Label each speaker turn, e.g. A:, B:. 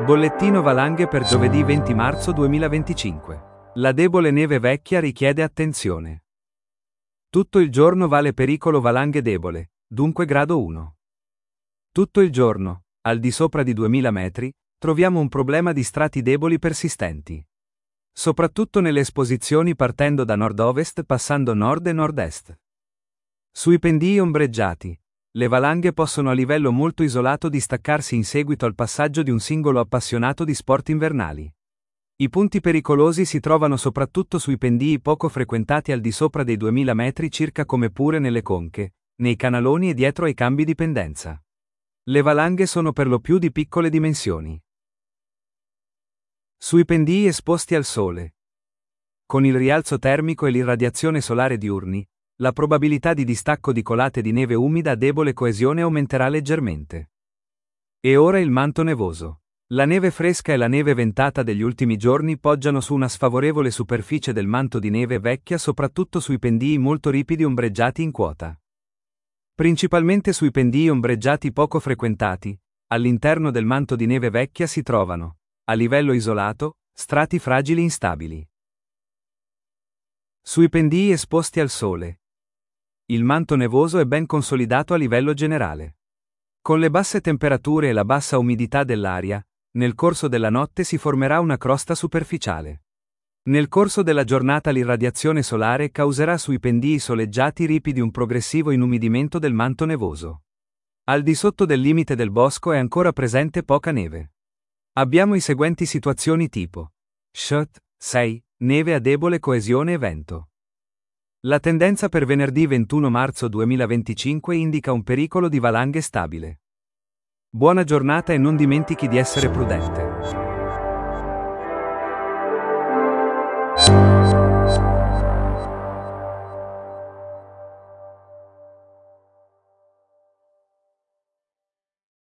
A: Bollettino valanghe per giovedì 20 marzo 2025. La debole neve vecchia richiede attenzione. Tutto il giorno vale pericolo valanghe debole, dunque grado 1. Tutto il giorno, al di sopra di 2000 metri, troviamo un problema di strati deboli persistenti. Soprattutto nelle esposizioni partendo da nord-ovest passando nord e nord-est. Sui pendii ombreggiati, le valanghe possono a livello molto isolato distaccarsi in seguito al passaggio di un singolo appassionato di sport invernali. I punti pericolosi si trovano soprattutto sui pendii poco frequentati al di sopra dei 2000 metri circa, come pure nelle conche, nei canaloni e dietro ai cambi di pendenza. Le valanghe sono per lo più di piccole dimensioni. Sui pendii esposti al sole. Con il rialzo termico e l'irradiazione solare diurni, la probabilità di distacco di colate di neve umida a debole coesione aumenterà leggermente. E ora il manto nevoso. La neve fresca e la neve ventata degli ultimi giorni poggiano su una sfavorevole superficie del manto di neve vecchia, soprattutto sui pendii molto ripidi ombreggiati in quota. Principalmente sui pendii ombreggiati poco frequentati, all'interno del manto di neve vecchia si trovano, a livello isolato, strati fragili instabili. Sui pendii esposti al sole. Il manto nevoso è ben consolidato a livello generale. Con le basse temperature e la bassa umidità dell'aria, nel corso della notte si formerà una crosta superficiale. Nel corso della giornata l'irradiazione solare causerà sui pendii soleggiati ripidi un progressivo inumidimento del manto nevoso. Al di sotto del limite del bosco è ancora presente poca neve. Abbiamo i seguenti situazioni tipo. Shut, 6, neve a debole coesione e vento. La tendenza per venerdì 21 marzo 2025 indica un pericolo di valanghe stabile. Buona giornata e non dimentichi di essere prudente.